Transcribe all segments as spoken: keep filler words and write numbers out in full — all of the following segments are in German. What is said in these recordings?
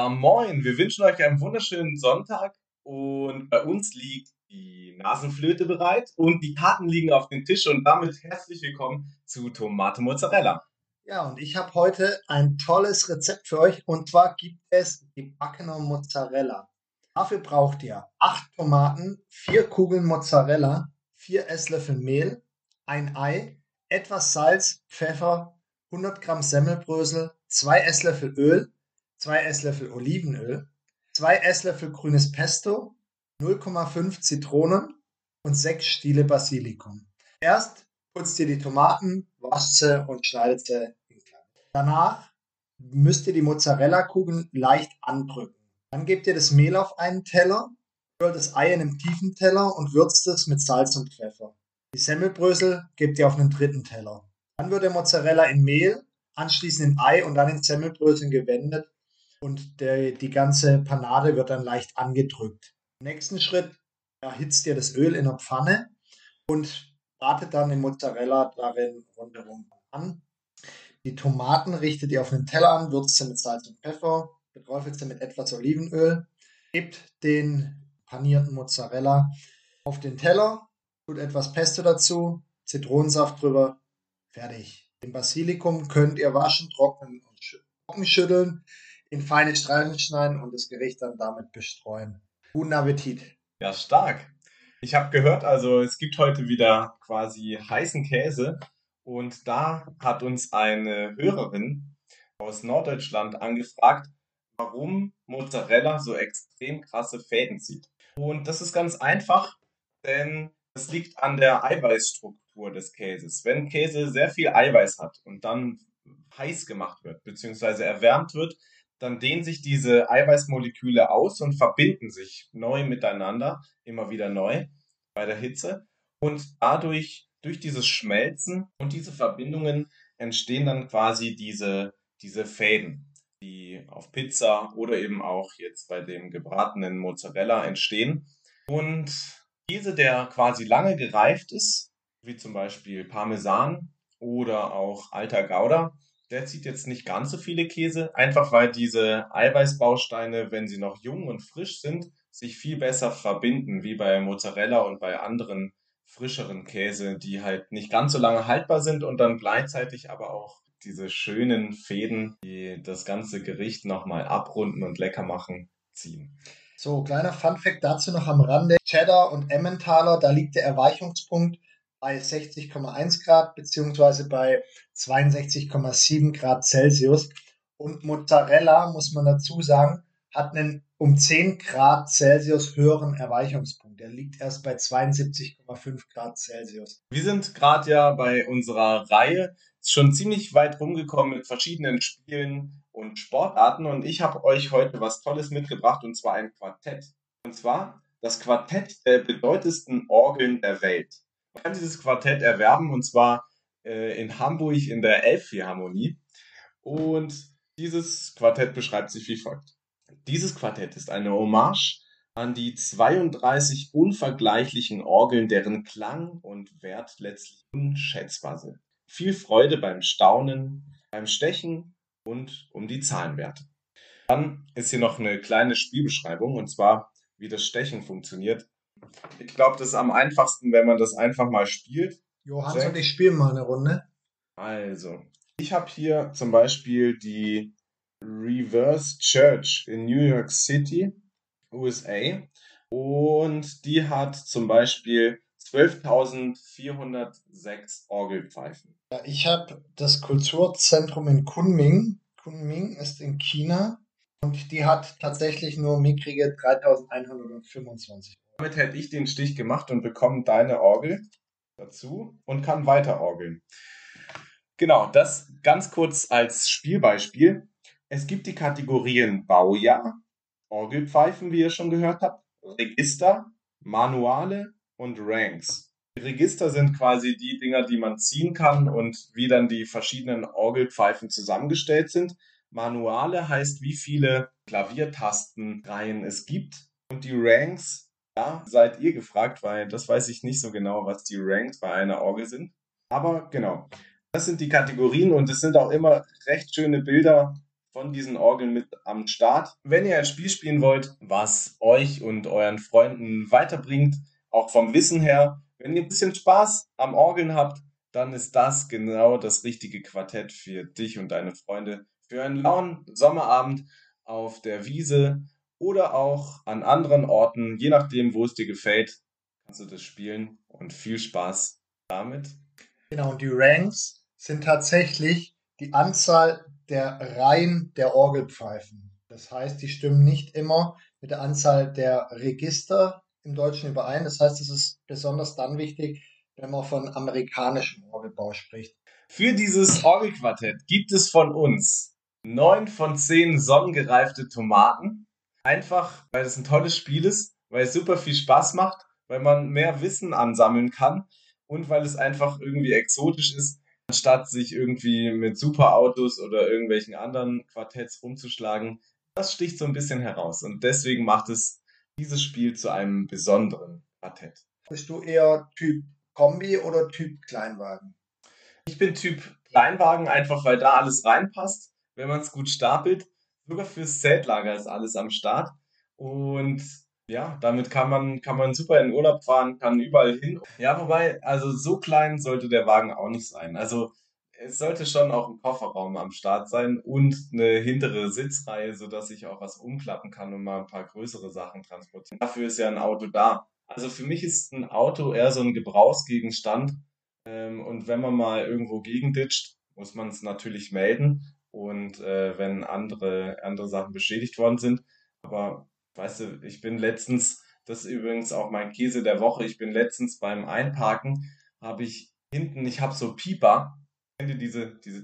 Ja, moin, wir wünschen euch einen wunderschönen Sonntag und bei uns liegt die Nasenflöte bereit und die Karten liegen auf dem Tisch und damit herzlich willkommen zu Tomate Mozzarella. Ja, und ich habe heute ein tolles Rezept für euch und zwar gibt es gebackene Mozzarella. Dafür braucht ihr acht Tomaten, vier Kugeln Mozzarella, vier Esslöffel Mehl, ein Ei, etwas Salz, Pfeffer, hundert Gramm Semmelbrösel, zwei Esslöffel Öl, zwei Esslöffel Olivenöl, zwei Esslöffel grünes Pesto, null Komma fünf Zitronen und sechs Stiele Basilikum. Erst putzt ihr die Tomaten, wascht sie und schneidet sie in klein. Danach müsst ihr die Mozzarella-Kugeln leicht andrücken. Dann gebt ihr das Mehl auf einen Teller, rührt das Ei in einem tiefen Teller und würzt es mit Salz und Pfeffer. Die Semmelbrösel gebt ihr auf einen dritten Teller. Dann wird der Mozzarella in Mehl, anschließend in Ei und dann in Semmelbröseln gewendet und der, die ganze Panade wird dann leicht angedrückt. Im nächsten Schritt erhitzt ihr das Öl in der Pfanne und bratet dann den Mozzarella darin rundherum an. Die Tomaten richtet ihr auf einen Teller an, würzt sie mit Salz und Pfeffer, beträufelt sie mit etwas Olivenöl, gebt den panierten Mozzarella auf den Teller, tut etwas Pesto dazu, Zitronensaft drüber, fertig. Den Basilikum könnt ihr waschen, trocknen und trocken schütteln, in feine Streifen schneiden und das Gericht dann damit bestreuen. Guten Appetit! Ja, stark. Ich habe gehört, also es gibt heute wieder quasi heißen Käse und da hat uns eine Hörerin aus Norddeutschland angefragt, warum Mozzarella so extrem krasse Fäden zieht. Und das ist ganz einfach, denn es liegt an der Eiweißstruktur des Käses. Wenn Käse sehr viel Eiweiß hat und dann heiß gemacht wird, beziehungsweise erwärmt wird, dann dehnen sich diese Eiweißmoleküle aus und verbinden sich neu miteinander, immer wieder neu bei der Hitze. Und dadurch, durch dieses Schmelzen und diese Verbindungen entstehen dann quasi diese, diese Fäden, die auf Pizza oder eben auch jetzt bei dem gebratenen Mozzarella entstehen. Und Käse, der quasi lange gereift ist, wie zum Beispiel Parmesan oder auch alter Gouda, der zieht jetzt nicht ganz so viele Käse, einfach weil diese Eiweißbausteine, wenn sie noch jung und frisch sind, sich viel besser verbinden, wie bei Mozzarella und bei anderen frischeren Käse, die halt nicht ganz so lange haltbar sind und dann gleichzeitig aber auch diese schönen Fäden, die das ganze Gericht nochmal abrunden und lecker machen, ziehen. So, kleiner Funfact dazu noch am Rande. Cheddar und Emmentaler, da liegt der Erweichungspunkt bei sechzig Komma eins Grad beziehungsweise bei zweiundsechzig Komma sieben Grad Celsius. Und Mozzarella, muss man dazu sagen, hat einen um zehn Grad Celsius höheren Erweichungspunkt. Der liegt erst bei zweiundsiebzig Komma fünf Grad Celsius. Wir sind gerade ja bei unserer Reihe schon ziemlich weit rumgekommen mit verschiedenen Spielen und Sportarten und ich habe euch heute was Tolles mitgebracht und zwar ein Quartett. Und zwar das Quartett der bedeutendsten Orgeln der Welt. Man kann dieses Quartett erwerben und zwar äh, in Hamburg in der Elbphilharmonie. Und dieses Quartett beschreibt sich wie folgt. Dieses Quartett ist eine Hommage an die zweiunddreißig unvergleichlichen Orgeln, deren Klang und Wert letztlich unschätzbar sind. Viel Freude beim Staunen, beim Stechen und um die Zahlenwerte. Dann ist hier noch eine kleine Spielbeschreibung und zwar, wie das Stechen funktioniert. Ich glaube, das ist am einfachsten, wenn man das einfach mal spielt. Johannes und Jack, ich spielen mal eine Runde. also, ich habe hier zum Beispiel die Reverse Church in New York City, U S A. Und die hat zum Beispiel zwölftausendvierhundertsechs Orgelpfeifen. Ja, ich habe das Kulturzentrum in Kunming. Kunming ist in China und die hat tatsächlich nur mickrige dreitausendeinhundertfünfundzwanzig. Damit hätte ich den Stich gemacht und bekomme deine Orgel dazu und kann weiter orgeln. Genau, das ganz kurz als Spielbeispiel. Es gibt die Kategorien Baujahr, Orgelpfeifen, wie ihr schon gehört habt, Register, Manuale und Ranks. Die Register sind quasi die Dinger, die man ziehen kann und wie dann die verschiedenen Orgelpfeifen zusammengestellt sind. Manuale heißt, wie viele Klaviertastenreihen es gibt. Und die Ranks, da seid ihr gefragt, weil das weiß ich nicht so genau, was die Ranks bei einer Orgel sind. Aber genau, das sind die Kategorien und es sind auch immer recht schöne Bilder von diesen Orgeln mit am Start. Wenn ihr ein Spiel spielen wollt, was euch und euren Freunden weiterbringt, auch vom Wissen her, wenn ihr ein bisschen Spaß am Orgeln habt, dann ist das genau das richtige Quartett für dich und deine Freunde. Für einen lauen Sommerabend auf der Wiese oder auch an anderen Orten, je nachdem, wo es dir gefällt, kannst du das spielen und viel Spaß damit. Genau, und die Ranks sind tatsächlich die Anzahl der Reihen der Orgelpfeifen. Das heißt, die stimmen nicht immer mit der Anzahl der Register im Deutschen überein. Das heißt, es ist besonders dann wichtig, wenn man von amerikanischem Orgelbau spricht. Für dieses Orgelquartett gibt es von uns neun von zehn sonnengereifte Tomaten. Einfach, weil es ein tolles Spiel ist, weil es super viel Spaß macht, weil man mehr Wissen ansammeln kann und weil es einfach irgendwie exotisch ist, anstatt sich irgendwie mit Superautos oder irgendwelchen anderen Quartetts rumzuschlagen. Das sticht so ein bisschen heraus und deswegen macht es dieses Spiel zu einem besonderen Quartett. Bist du eher Typ Kombi oder Typ Kleinwagen? Ich bin Typ Kleinwagen, einfach weil da alles reinpasst, wenn man es gut stapelt. Sogar fürs Zeltlager ist alles am Start. Und ja, damit kann man, kann man super in den Urlaub fahren, kann überall hin. Ja, wobei, also so klein sollte der Wagen auch nicht sein. Also es sollte schon auch ein Kofferraum am Start sein und eine hintere Sitzreihe, sodass ich auch was umklappen kann und mal ein paar größere Sachen transportieren. Dafür ist ja ein Auto da. Also für mich ist ein Auto eher so ein Gebrauchsgegenstand, ähm, und wenn man mal irgendwo gegenditscht, muss man es natürlich melden. Und äh, wenn andere, andere Sachen beschädigt worden sind. Aber weißt du, ich bin letztens, das ist übrigens auch mein Käse der Woche, ich bin letztens beim Einparken, habe ich hinten, ich habe so Pieper. Kennt ihr diese, diese,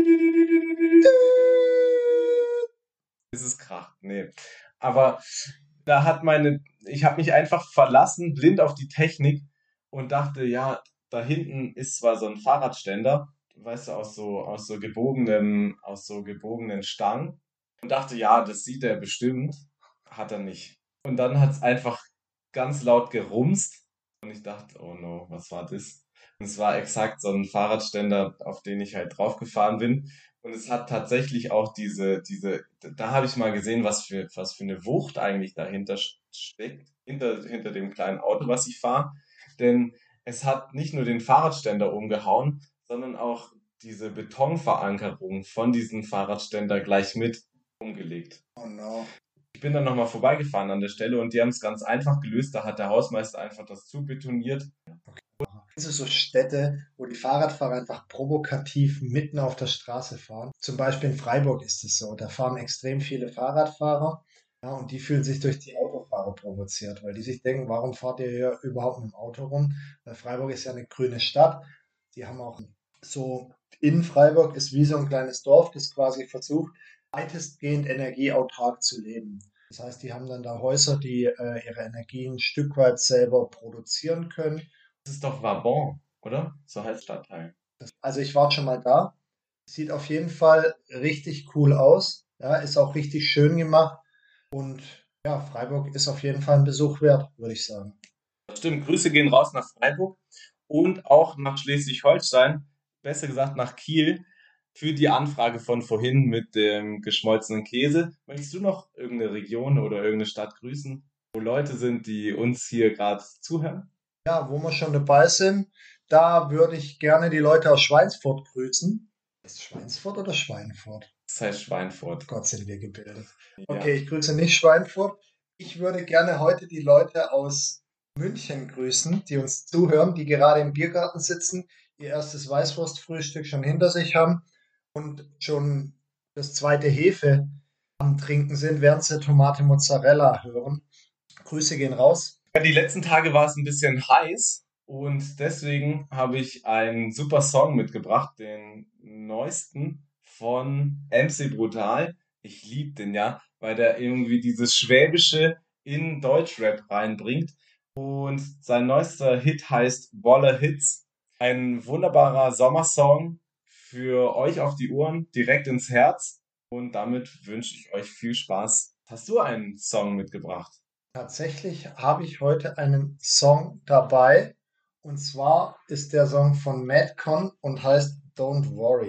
ist es kracht? Nee. Aber da hat meine, ich habe mich einfach verlassen, blind auf die Technik und dachte, ja, da hinten ist zwar so ein Fahrradständer, weißt du, aus so, aus so gebogenen, aus so gebogenen Stangen und dachte, ja, das sieht er bestimmt, hat er nicht. Und dann hat es einfach ganz laut gerumst und ich dachte, oh no, was war das? Und es war exakt so ein Fahrradständer, auf den ich halt draufgefahren bin. Und es hat tatsächlich auch diese, diese, da habe ich mal gesehen, was für, was für eine Wucht eigentlich dahinter steckt, hinter, hinter dem kleinen Auto, was ich fahre. Denn es hat nicht nur den Fahrradständer umgehauen, sondern auch diese Betonverankerung von diesem Fahrradständer gleich mit umgelegt. Oh no. Ich bin dann nochmal vorbeigefahren an der Stelle und die haben es ganz einfach gelöst. Da hat der Hausmeister einfach das zubetoniert. Kennst du so Städte, wo die Fahrradfahrer einfach provokativ mitten auf der Straße fahren? Zum Beispiel in Freiburg ist es so. Da fahren extrem viele Fahrradfahrer, ja, und die fühlen sich durch die Autofahrer provoziert, weil die sich denken, warum fahrt ihr hier überhaupt mit dem Auto rum? Weil Freiburg ist ja eine grüne Stadt. Die haben auch so, in Freiburg ist wie so ein kleines Dorf, das quasi versucht, weitestgehend energieautark zu leben. Das heißt, die haben dann da Häuser, die äh, ihre Energie ein Stück weit selber produzieren können. Das ist doch Vabon, oder? So heißt Stadtteil. Also ich war schon mal da. Sieht auf jeden Fall richtig cool aus. Ja, ist auch richtig schön gemacht. Und ja, Freiburg ist auf jeden Fall ein Besuch wert, würde ich sagen. Stimmt, Grüße gehen raus nach Freiburg und auch nach Schleswig-Holstein, besser gesagt nach Kiel, für die Anfrage von vorhin mit dem geschmolzenen Käse. Möchtest du noch irgendeine Region oder irgendeine Stadt grüßen, wo Leute sind, die uns hier gerade zuhören? Ja, wo wir schon dabei sind, da würde ich gerne die Leute aus Schweinfurt grüßen. Ist Schweinsfurt oder Schweinfurt? Das heißt Schweinfurt. Gott sind wir gebildet. Ja. Okay, ich grüße nicht Schweinfurt. Ich würde gerne heute die Leute aus München grüßen, die uns zuhören, die gerade im Biergarten sitzen, ihr erstes Weißwurstfrühstück schon hinter sich haben und schon das zweite Hefe am Trinken sind, während sie Tomate Mozzarella hören. Grüße gehen raus. Ja, die letzten Tage war es ein bisschen heiß und deswegen habe ich einen super Song mitgebracht, den neuesten von M C Brutal. Ich liebe den ja, weil der irgendwie dieses Schwäbische in Deutschrap reinbringt. Und sein neuester Hit heißt Wolle Hits. Ein wunderbarer Sommersong für euch auf die Ohren, direkt ins Herz. Und damit wünsche ich euch viel Spaß. Hast du einen Song mitgebracht? Tatsächlich habe ich heute einen Song dabei. Und zwar ist der Song von Madcon und heißt Don't Worry.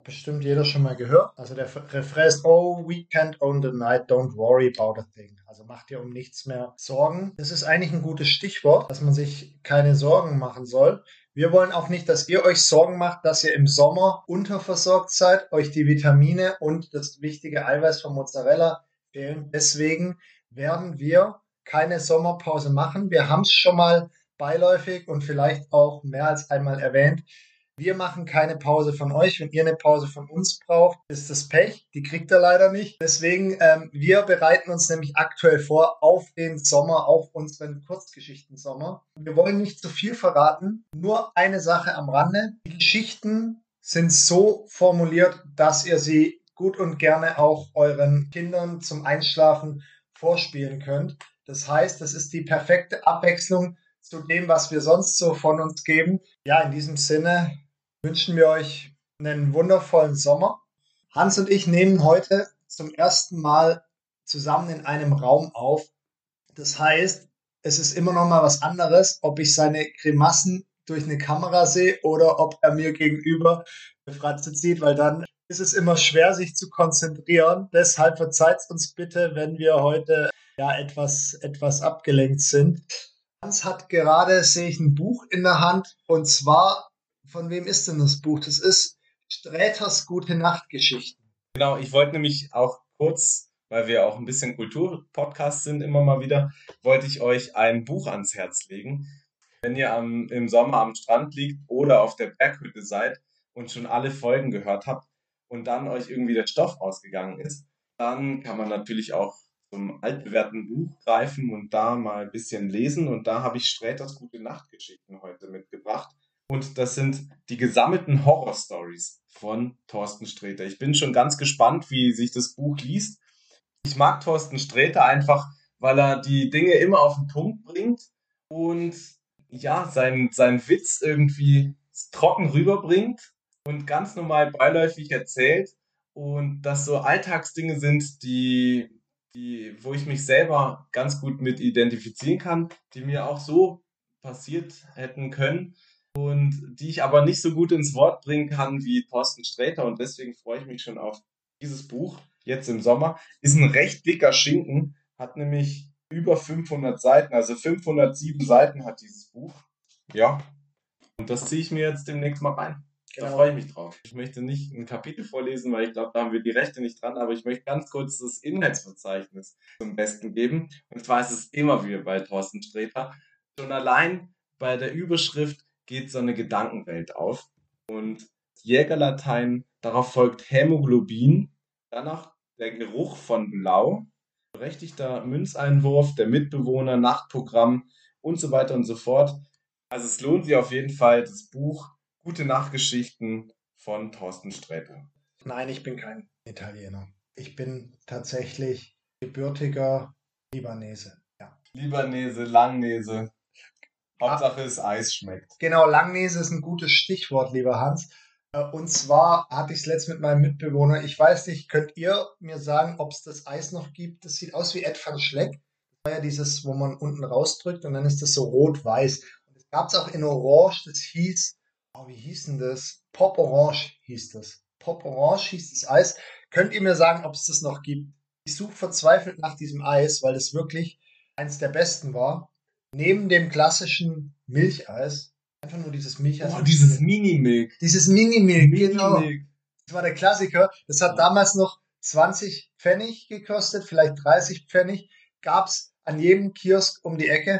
bestimmt jeder schon mal gehört. Also der Refrain ist: Oh, we can't own the night, don't worry about a thing. Also mach dir um nichts mehr Sorgen. Das ist eigentlich ein gutes Stichwort, dass man sich keine Sorgen machen soll. Wir wollen auch nicht, dass ihr euch Sorgen macht, dass ihr im Sommer unterversorgt seid, euch die Vitamine und das wichtige Eiweiß von Mozzarella fehlen. Deswegen werden wir keine Sommerpause machen. Wir haben es schon mal beiläufig und vielleicht auch mehr als einmal erwähnt. Wir machen keine Pause von euch. Wenn ihr eine Pause von uns braucht, ist das Pech. Die kriegt ihr leider nicht. Deswegen, ähm, wir bereiten uns nämlich aktuell vor auf den Sommer, auf unseren Kurzgeschichten-Sommer. Wir wollen nicht zu viel verraten. Nur eine Sache am Rande. Die Geschichten sind so formuliert, dass ihr sie gut und gerne auch euren Kindern zum Einschlafen vorspielen könnt. Das heißt, das ist die perfekte Abwechslung zu dem, was wir sonst so von uns geben. Ja, in diesem Sinne wünschen wir euch einen wundervollen Sommer. Hans und ich nehmen heute zum ersten Mal zusammen in einem Raum auf. Das heißt, es ist immer noch mal was anderes, ob ich seine Grimassen durch eine Kamera sehe oder ob er mir gegenüber eine Fratze zieht, weil dann ist es immer schwer, sich zu konzentrieren. Deshalb verzeiht uns bitte, wenn wir heute ja etwas, etwas abgelenkt sind. Hans hat gerade, sehe ich, ein Buch in der Hand, und zwar, von wem ist denn das Buch? Das ist Sträters Gute Nachtgeschichten. Genau, ich wollte nämlich auch kurz, weil wir auch ein bisschen Kulturpodcast sind, immer mal wieder, wollte ich euch ein Buch ans Herz legen. Wenn ihr am, im Sommer am Strand liegt oder auf der Berghütte seid und schon alle Folgen gehört habt und dann euch irgendwie der Stoff ausgegangen ist, dann kann man natürlich auch zum altbewährten Buch greifen und da mal ein bisschen lesen. Und da habe ich Sträters Gute Nachtgeschichten heute mitgebracht. Und das sind die gesammelten Horror-Stories von Thorsten Sträter. Ich bin schon ganz gespannt, wie sich das Buch liest. Ich mag Thorsten Sträter einfach, weil er die Dinge immer auf den Punkt bringt und ja, sein, sein Witz irgendwie trocken rüberbringt und ganz normal beiläufig erzählt. Und das so Alltagsdinge sind, die, die, wo ich mich selber ganz gut mit identifizieren kann, die mir auch so passiert hätten können und die ich aber nicht so gut ins Wort bringen kann wie Thorsten Sträter. Und deswegen freue ich mich schon auf dieses Buch jetzt im Sommer. Ist ein recht dicker Schinken, hat nämlich über fünfhundert Seiten, also fünfhundertsieben Seiten hat dieses Buch. Ja, und das ziehe ich mir jetzt demnächst mal rein. Da Genau. freue ich mich drauf. Ich möchte nicht ein Kapitel vorlesen, weil ich glaube, da haben wir die Rechte nicht dran, aber ich möchte ganz kurz das Inhaltsverzeichnis zum Besten geben. Und zwar ist es immer wieder bei Thorsten Sträter. Schon allein bei der Überschrift geht so eine Gedankenwelt auf. Und Jägerlatein, darauf folgt Hämoglobin, danach der Geruch von Blau, berechtigter Münzeinwurf, der Mitbewohner, Nachtprogramm und so weiter und so fort. Also es lohnt sich auf jeden Fall, das Buch Gute Nachtgeschichten von Thorsten Sträter. Nein, ich bin kein Italiener. Ich bin tatsächlich gebürtiger Libanese. Ja. Libanese, Langnese. Hauptsache das Eis schmeckt. Genau, Langnese ist ein gutes Stichwort, lieber Hans. Äh, Und zwar hatte ich es letzt mit meinem Mitbewohner. Ich weiß nicht, könnt ihr mir sagen, ob es das Eis noch gibt? Das sieht aus wie Ed van Schleck. Das war ja dieses, wo man unten rausdrückt und dann ist das so rot-weiß. Und es gab es auch in Orange, das hieß, oh, wie hieß denn das? Pop Orange hieß das. Pop Orange hieß das Eis. Könnt ihr mir sagen, ob es das noch gibt? Ich suche verzweifelt nach diesem Eis, weil es wirklich eins der besten war. Neben dem klassischen Milcheis, einfach nur dieses Milcheis. Oh, dieses Mini-Milk. Dieses Mini-Milk, genau. Mini-Milk. Das war der Klassiker. Das hat Ja. damals noch zwanzig Pfennig gekostet, vielleicht dreißig Pfennig. Gab es an jedem Kiosk um die Ecke.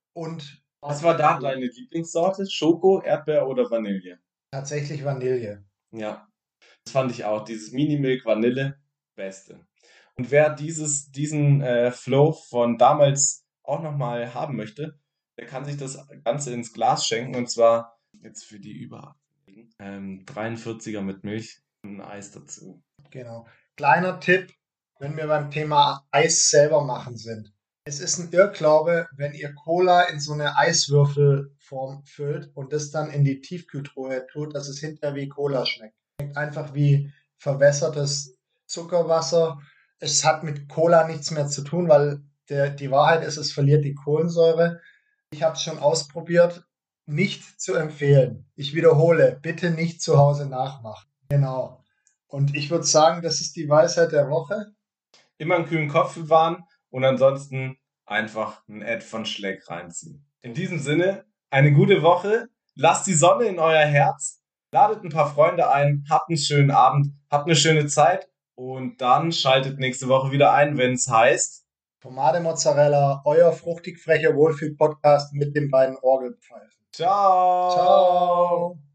Und Was war da deine Lieblingssorte? Schoko, Erdbeer oder Vanille? tatsächlich Vanille. Ja, das fand ich auch. Dieses Mini-Milk Vanille, beste. Und wer dieses, diesen äh, Flow von damals auch nochmal haben möchte, der kann sich das Ganze ins Glas schenken. Und zwar jetzt für die über achtzigjährigen, ähm, dreiundvierziger mit Milch und ein Eis dazu. Genau. Kleiner Tipp, wenn wir beim Thema Eis selber machen sind. Es ist ein Irrglaube, wenn ihr Cola in so eine Eiswürfelform füllt und das dann in die Tiefkühltruhe tut, dass es hinterher wie Cola schmeckt. Schmeckt einfach wie verwässertes Zuckerwasser. Es hat mit Cola nichts mehr zu tun, weil der, die Wahrheit ist, es verliert die Kohlensäure. Ich habe es schon ausprobiert, nicht zu empfehlen. Ich wiederhole, bitte nicht zu Hause nachmachen. Genau. Und ich würde sagen, das ist die Weisheit der Woche. Immer einen kühlen Kopf bewahren und ansonsten einfach ein Ad von Schleck reinziehen. In diesem Sinne, eine gute Woche, lasst die Sonne in euer Herz, ladet ein paar Freunde ein, habt einen schönen Abend, habt eine schöne Zeit und dann schaltet nächste Woche wieder ein, wenn es heißt, Tomate Mozzarella, euer fruchtig frecher Wohlfühl-Podcast mit den beiden Orgelpfeifen. ciao! Ciao!